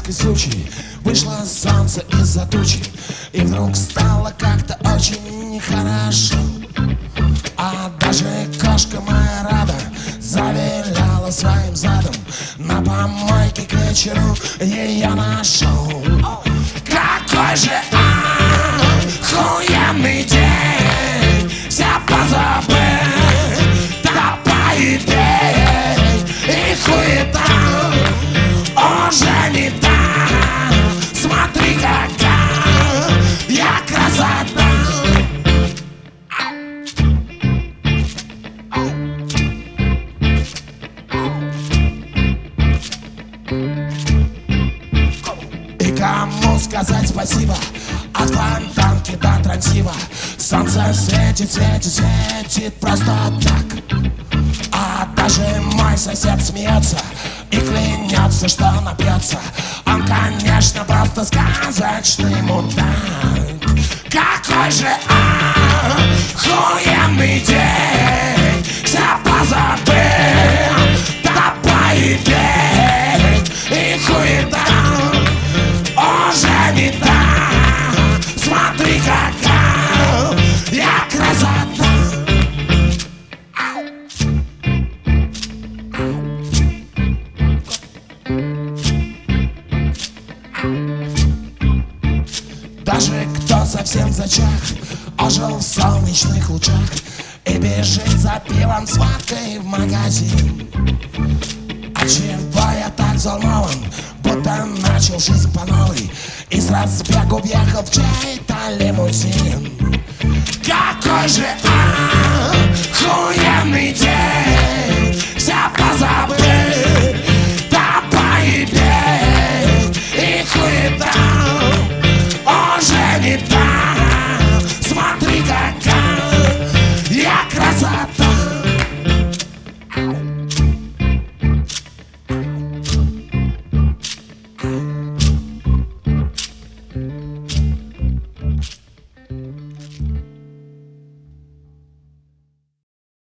деревенской сучей вышло солнце из-за тучи, и вдруг стало как-то очень нехорошо. А даже кошка моя Рада завиляла своим задом. На помойке к вечеру ее нашел. Какой же охуенный день, все позабыл, да по идее и хуета уже не та. Смотри, какая я красота. И кому сказать спасибо? От фонтанки до Трансива солнце светит, светит, светит просто так. А даже мой сосед смеется и клянется, что напьется. Он, конечно, просто сказочный мудак. Какой же охуенный день, все позабыл, да по идее и хуета уже не та. Смотри, какая я красота. Даже кто совсем зачах ожил в солнечных лучах и бежит за пивом с водкой в магазин. А чего я так взволнован, будто начал жизнь по новой и с разбегу въехал в чей-то лимузин. Какой же